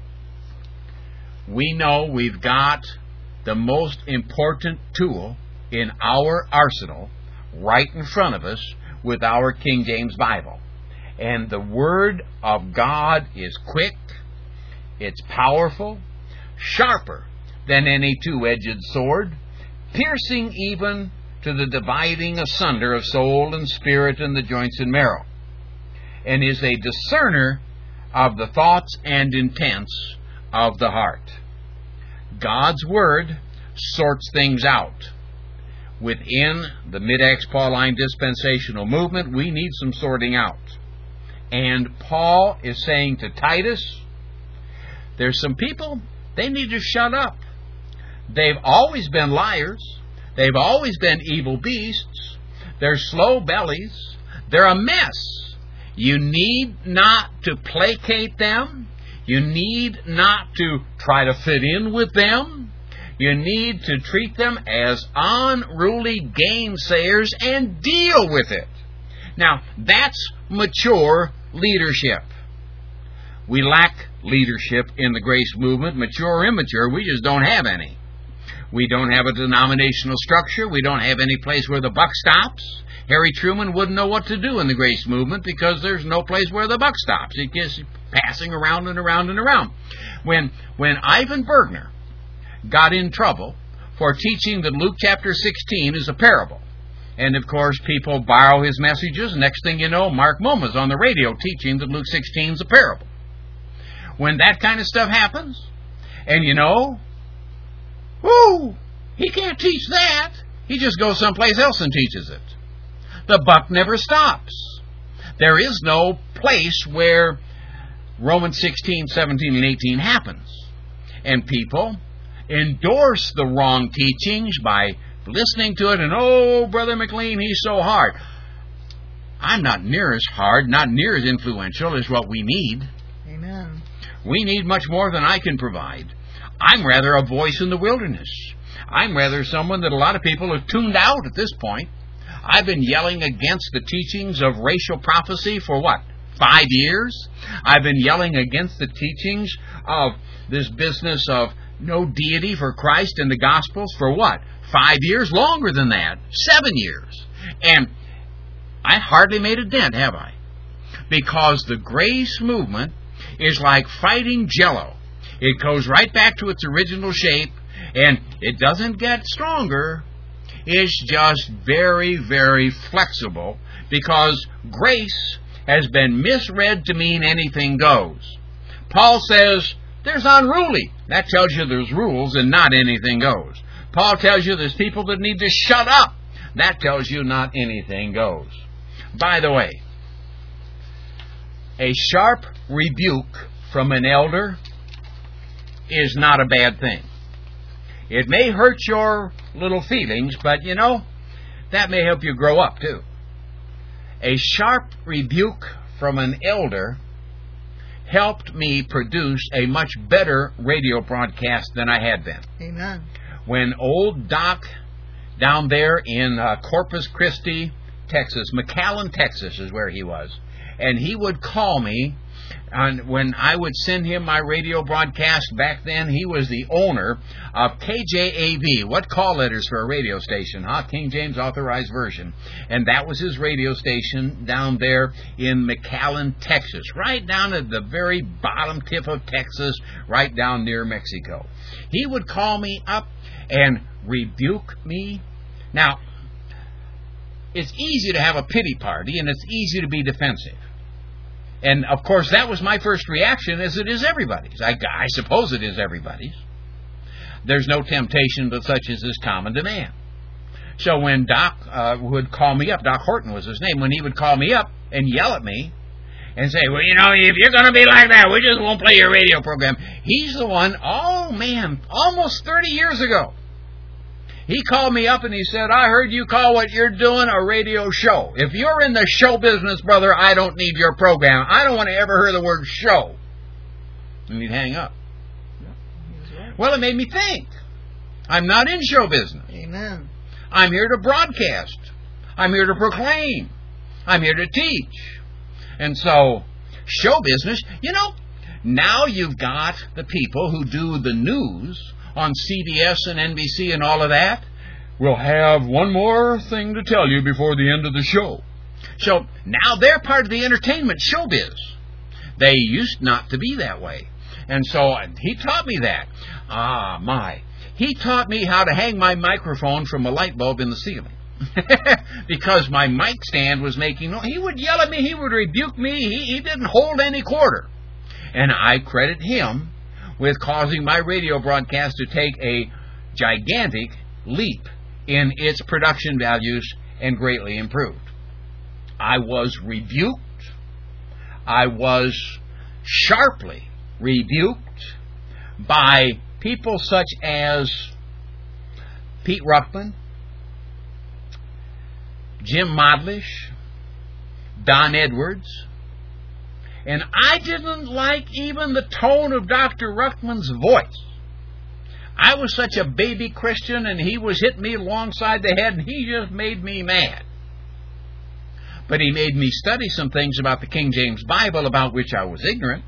we know we've got the most important tool in our arsenal right in front of us with our King James Bible. And the Word of God is quick, it's powerful, sharper than any two-edged sword, piercing even to the dividing asunder of soul and spirit and the joints and marrow, and is a discerner of the thoughts and intents of the heart. God's Word sorts things out. Within the Mid-Acts Pauline dispensational movement, we need some sorting out. And Paul is saying to Titus, there's some people, they need to shut up. They've always been liars. They've always been evil beasts. They're slow bellies. They're a mess. You need not to placate them. You need not to try to fit in with them. You need to treat them as unruly gainsayers and deal with it. Now, that's mature leadership. We lack leadership in the grace movement, mature or immature. We just don't have any. We don't have a denominational structure. We don't have any place where the buck stops. Harry Truman wouldn't know what to do in the grace movement because there's no place where the buck stops. It gets passing around and around and around. When, when Ivan Bergner got in trouble for teaching that Luke chapter sixteen is a parable, and of course people borrow his messages, next thing you know, Mark Moma's on the radio teaching that Luke sixteen is a parable. When that kind of stuff happens, and you know, whoo, he can't teach that. He just goes someplace else and teaches it. The buck never stops. There is no place where Romans sixteen, seventeen, and eighteen happens. And people endorse the wrong teachings by listening to it and, oh, Brother McLean, he's so hard. I'm not near as hard, not near as influential as what we need. Amen. We need much more than I can provide. I'm rather a voice in the wilderness. I'm rather someone that a lot of people have tuned out at this point. I've been yelling against the teachings of racial prophecy for what? Five years? I've been yelling against the teachings of this business of no deity for Christ in the Gospels for what? Five years? Longer than that. Seven years. And I hardly made a dent, have I? Because the grace movement is like fighting Jell-O. It goes right back to its original shape, and it doesn't get stronger. It's just very, very flexible, because grace has been misread to mean anything goes. Paul says there's unruly. That tells you there's rules and not anything goes. Paul tells you there's people that need to shut up. That tells you not anything goes. By the way, a sharp rebuke from an elder is not a bad thing. It may hurt your little feelings, but you know, that may help you grow up too. A sharp rebuke from an elder helped me produce a much better radio broadcast than I had been. Amen. When old Doc down there in uh, Corpus Christi, Texas, McAllen, Texas is where he was, and he would call me, and when I would send him my radio broadcast back then, he was the owner of K J A V. What call letters for a radio station, huh? King James Authorized Version. And that was his radio station down there in McAllen, Texas, right down at the very bottom tip of Texas, right down near Mexico. He would call me up and rebuke me. Now, it's easy to have a pity party, and it's easy to be defensive. And, of course, that was my first reaction, as it is everybody's. I, I suppose it is everybody's. There's no temptation but such as is common to man. So when Doc uh, would call me up, Doc Horton was his name, when he would call me up and yell at me and say, well, you know, if you're going to be like that, we just won't play your radio program. He's the one, oh, man, almost thirty years ago. He called me up and he said, I heard you call what you're doing a radio show. If you're in the show business, brother, I don't need your program. I don't want to ever hear the word show. And he'd hang up. Yeah, right. Well, it made me think. I'm not in show business. Amen. I'm here to broadcast. I'm here to proclaim. I'm here to teach. And so, show business, you know, now you've got the people who do the news on C B S and N B C and all of that. We'll have one more thing to tell you before the end of the show. So now they're part of the entertainment showbiz. They used not to be that way. And so he taught me that. Ah, my. He taught me how to hang my microphone from a light bulb in the ceiling. Because my mic stand was making noise. He would yell at me. He would rebuke me. He, he didn't hold any quarter. And I credit him with causing my radio broadcast to take a gigantic leap in its production values and greatly improved. I was rebuked. I was sharply rebuked by people such as Pete Ruckman, Jim Modlish, Don Edwards. And I didn't like even the tone of Doctor Ruckman's voice. I was such a baby Christian, and he was hitting me alongside the head, and he just made me mad. But he made me study some things about the King James Bible about which I was ignorant.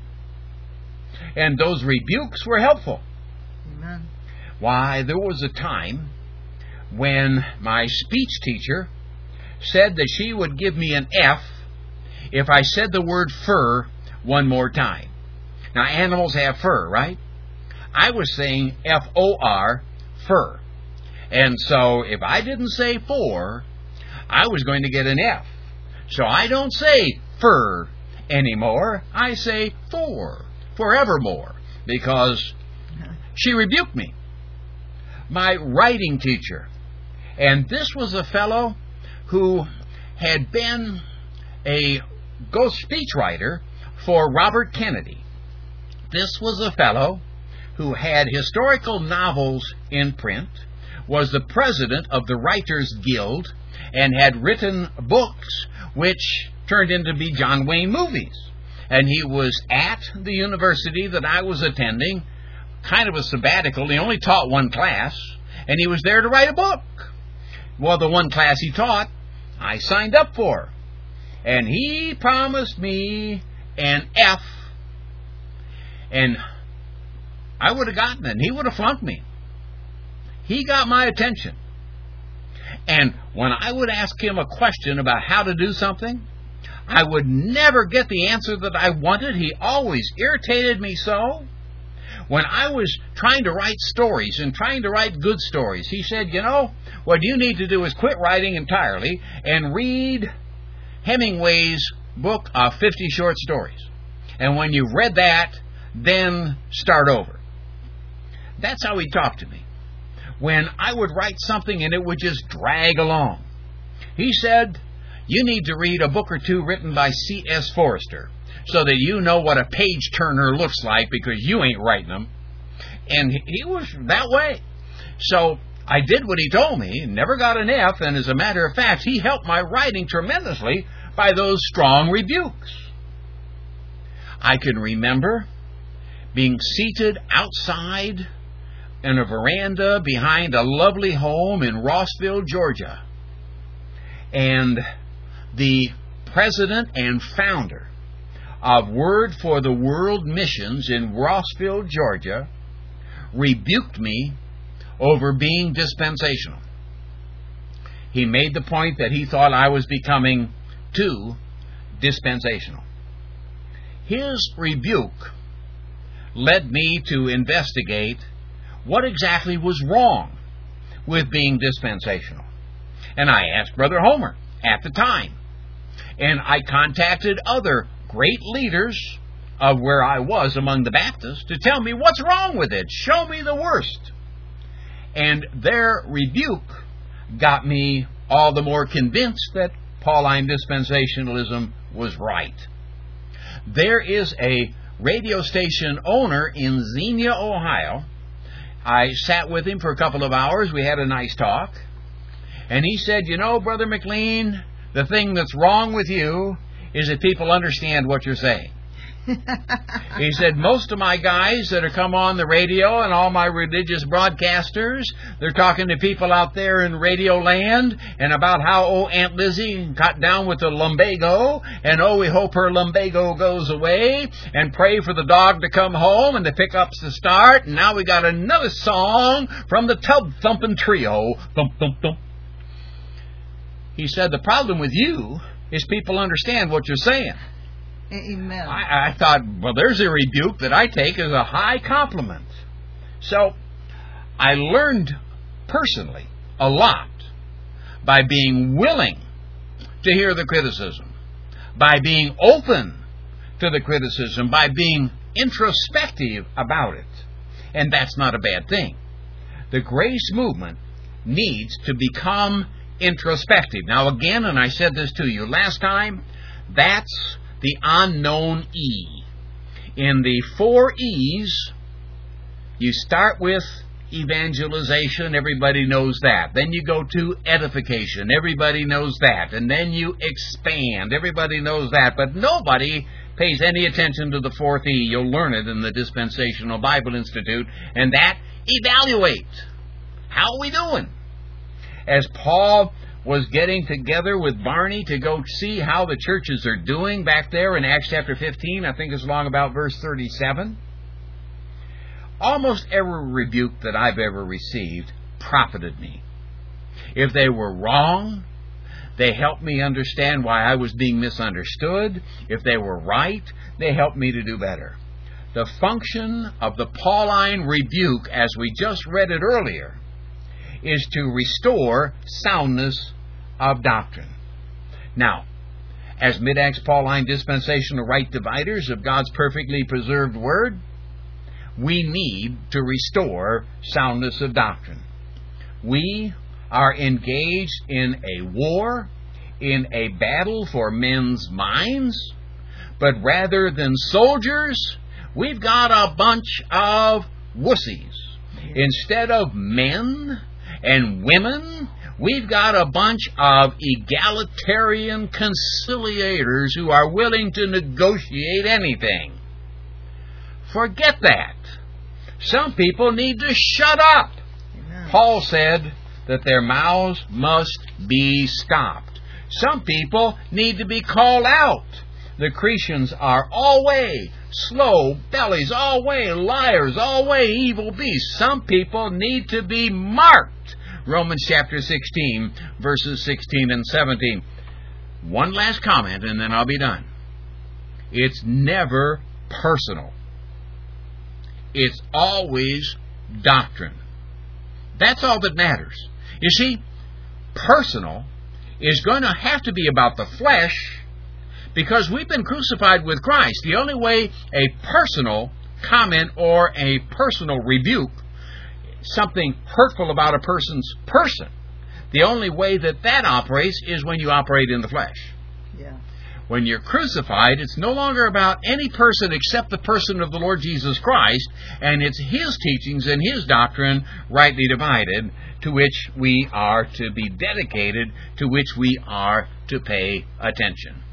And those rebukes were helpful. Amen. Why, there was a time when my speech teacher said that she would give me an F if I said the word fur one more time. Now, animals have fur, right? I was saying F O R, fur. And so, if I didn't say for, I was going to get an F. So I don't say fur anymore. I say for, forevermore, because she rebuked me. My writing teacher, and this was a fellow who had been a ghost speechwriter for Robert Kennedy. This was a fellow who had historical novels in print, was the president of the Writers Guild, and had written books which turned into be John Wayne movies. And he was at the university that I was attending, kind of a sabbatical. He only taught one class, and he was there to write a book. Well, the one class he taught, I signed up for. And he promised me an F, and I would have gotten it, and he would have flunked me. He got my attention. And when I would ask him a question about how to do something, I would never get the answer that I wanted. He always irritated me so. When I was trying to write stories and trying to write good stories, he said, you know, what you need to do is quit writing entirely and read Hemingway's book of fifty short stories. And when you've read that, then start over. That's how he talked to me. when I would write something and it would just drag along. He said, you need to read a book or two written by C S Forrester so that you know what a page turner looks like, because you ain't writing them. And he was that way. So I did what he told me, never got an F, and as a matter of fact, he helped my writing tremendously by those strong rebukes. I can remember being seated outside in a veranda behind a lovely home in Rossville, Georgia. And the president and founder of Word for the World Missions in Rossville, Georgia, rebuked me over being dispensational. He made the point that he thought I was becoming too dispensational. His rebuke led me to investigate what exactly was wrong with being dispensational. And I asked Brother Homer at the time. And I contacted other great leaders of where I was among the Baptists to tell me what's wrong with it. Show me the worst. And their rebuke got me all the more convinced that Pauline dispensationalism was right. There is a radio station owner in Xenia, Ohio. I sat with him for a couple of hours. We had a nice talk. And he said, you know, Brother McLean, the thing that's wrong with you is that people understand what you're saying. He said, most of my guys that have come on the radio and all my religious broadcasters, they're talking to people out there in radio land and about how, oh, Aunt Lizzie got down with the lumbago, and oh, we hope her lumbago goes away, and pray for the dog to come home and the pickups to start, and now we got another song from the Tub Thumping Trio. Thump, thump, thump. He said, the problem with you is people understand what you're saying. Amen. I, I thought, well, there's a rebuke that I take as a high compliment. So I learned personally a lot by being willing to hear the criticism, by being open to the criticism, by being introspective about it. And that's not a bad thing. The grace movement needs to become introspective. Now again, and I said this to you last time, that's the unknown E. In the four E's, you start with evangelization, everybody knows that. Then you go to edification, everybody knows that. And then you expand, everybody knows that. But nobody pays any attention to the fourth E. You'll learn it in the Dispensational Bible Institute. And that, evaluate. How are we doing? As Paul was getting together with Barney to go see how the churches are doing back there in Acts chapter fifteen, I think it's along about verse thirty-seven. Almost every rebuke that I've ever received profited me. If they were wrong, they helped me understand why I was being misunderstood. If they were right, they helped me to do better. The function of the Pauline rebuke, as we just read it earlier, is to restore soundness of doctrine. Now, as Mid-Acts Pauline dispensational right dividers of God's perfectly preserved Word, we need to restore soundness of doctrine. We are engaged in a war, in a battle for men's minds, but rather than soldiers, we've got a bunch of wussies. Instead of men and women, we've got a bunch of egalitarian conciliators who are willing to negotiate anything. Forget that. Some people need to shut up. Amen. Paul said that their mouths must be stopped. Some people need to be called out. The Cretians are always slow bellies, always liars, always evil beasts. Some people need to be marked. Romans chapter sixteen, verses sixteen and seventeen. One last comment, and then I'll be done. It's never personal. It's always doctrine. That's all that matters. You see, personal is going to have to be about the flesh, because we've been crucified with Christ. The only way a personal comment or a personal rebuke something hurtful about a person's person, the only way that that operates is when you operate in the flesh. Yeah. When you're crucified, it's no longer about any person except the person of the Lord Jesus Christ, and it's His teachings and His doctrine rightly divided, to which we are to be dedicated, to which we are to pay attention.